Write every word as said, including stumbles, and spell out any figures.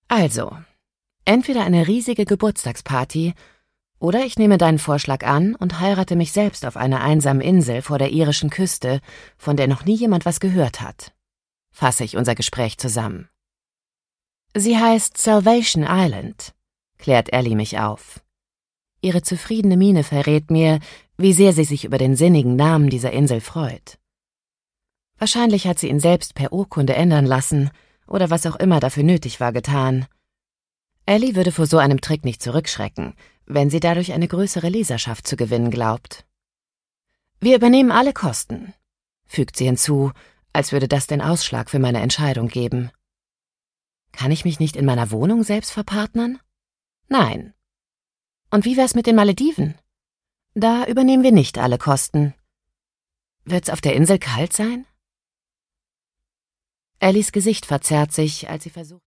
Also, entweder eine riesige Geburtstagsparty oder ich nehme deinen Vorschlag an und heirate mich selbst auf einer einsamen Insel vor der irischen Küste, von der noch nie jemand was gehört hat. Fasse ich unser Gespräch zusammen. Sie heißt Salvation Island, klärt Ellie mich auf. Ihre zufriedene Miene verrät mir, wie sehr sie sich über den sinnigen Namen dieser Insel freut. Wahrscheinlich hat sie ihn selbst per Urkunde ändern lassen oder was auch immer dafür nötig war getan. Ellie würde vor so einem Trick nicht zurückschrecken, wenn sie dadurch eine größere Leserschaft zu gewinnen glaubt. Wir übernehmen alle Kosten, fügt sie hinzu, als würde das den Ausschlag für meine Entscheidung geben. Kann ich mich nicht in meiner Wohnung selbst verpartnern? Nein. Und wie wär's mit den Malediven? Da übernehmen wir nicht alle Kosten. Wird's auf der Insel kalt sein? Ellies Gesicht verzerrt sich, als sie versucht,